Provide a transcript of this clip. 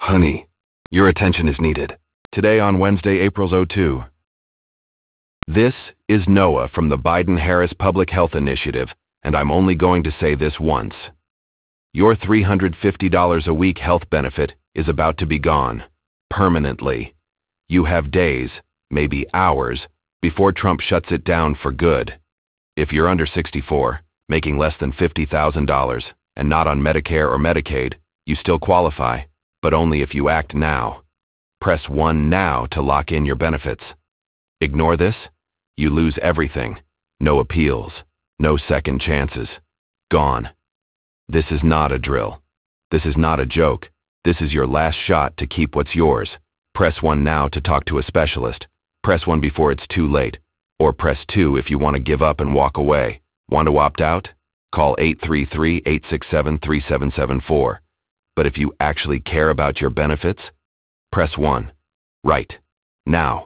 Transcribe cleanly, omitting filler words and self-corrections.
Honey, your attention is needed. Today on Wednesday, April 02. This is Noah from the Biden-Harris Public Health Initiative, and I'm only going to say this once. Your $350 a week health benefit is about to be gone. Permanently. You have days, maybe hours, before Trump shuts it down for good. If you're under 64, making less than $50,000, and not on Medicare or Medicaid, you still qualify, but only if you act now. Press 1 now to lock in your benefits. Ignore this, you lose everything. No appeals, no second chances. Gone. This is not a drill. This is not a joke. This is your last shot to keep what's yours. Press 1 now to talk to a specialist. Press 1 before it's too late. Or press 2 if you want to give up and walk away. Want to opt out? Call 833-867-3774. But if you actually care about your benefits, press 1. Right. Now.